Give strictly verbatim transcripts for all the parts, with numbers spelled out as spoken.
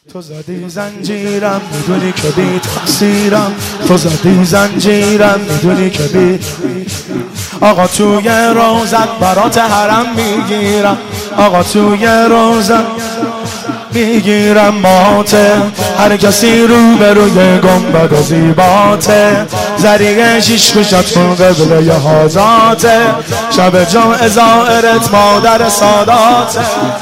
تو زدی زنجیرم میدونی که بی تقصیرم، تو زدی زنجیرم میدونی که بی آقا توی روزت برات حرم میگیرم، آقا توی روزت میگیرم ماته، هر کسی رو به روی گنبد و زیباته، زریع شیش گوشت کن قبله یه حاجاته، شب جمعه زائرت مادر ساداته.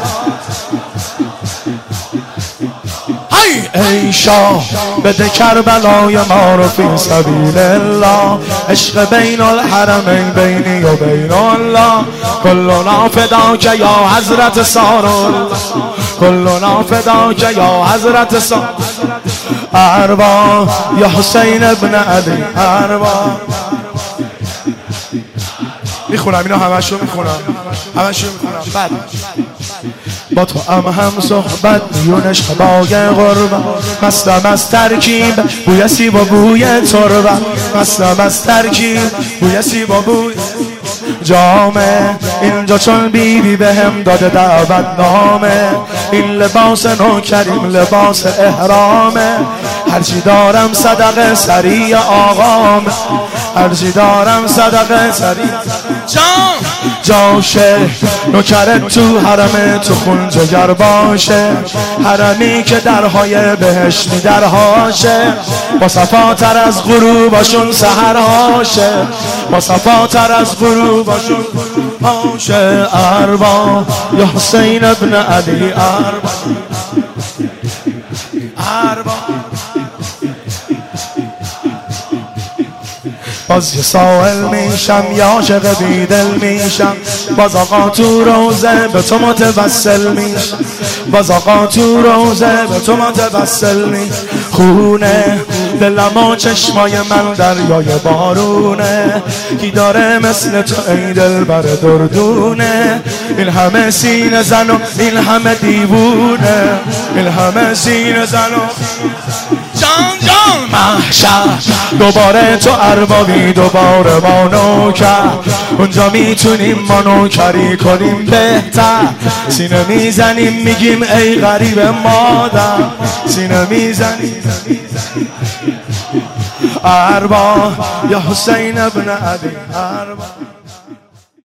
ای شاه بده کربلای ما رو فی سبیل الله، عشق بین الحرمین بینی و بین الله، کلنا فداک یا حضرت سارا، کلنا فداک یا حضرت سارا، اروا یا حسین ابن علی اروا. میخونم اینا همشو میخونم همشو میخونم بعد با تو هم هم صحبت میونش خبای غربت، مستم از ترکیب بوی سیب و بوی تربت، مستم از ترکیب بوی سیب و بوی جامه، اینجا چون بیبی بی به هم داده دعوت نامه، این لباس نوکریم لباس احرامه، هرچی دارم صدقه سریع آقام، هرچی دارم صدقه سریع جان جاشه، نوکرت تو حرم تو خون جگر باشه، حرمی که درهای بهشتی درهاشه، با صفاتر از غروبشون سحرهاشه، با صفاتر از غروبشون هاشه، اربا یا حسین ابن علی اربا اربا. باز یه سائل میشم یا عاشق بیدل میشم، باز آقا تو روزه به تو متوسل میشم، باز آقا تو روزه به تو متوسل میشم، خونه دلم و چشمای من دریای بارونه، کی داره مثل تو ای دل بر دردونه، این همه سینه زن و این همه دیوونه، این همه سینه زن و جان جان محشر، دوباره تو اربابی دوباره ما نوکر، اونجا میتونیم ما نوکری کنیم بهتر، سینه میزنیم میگیم ای غریب مادر، سینه میزنیم اربا یا حسین ابن علی اربا.